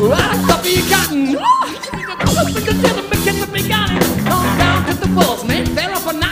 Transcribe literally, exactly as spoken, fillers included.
right up the cotton. Oh, the gentleman, get the big gun. On down to the falls, man. Fell off a night.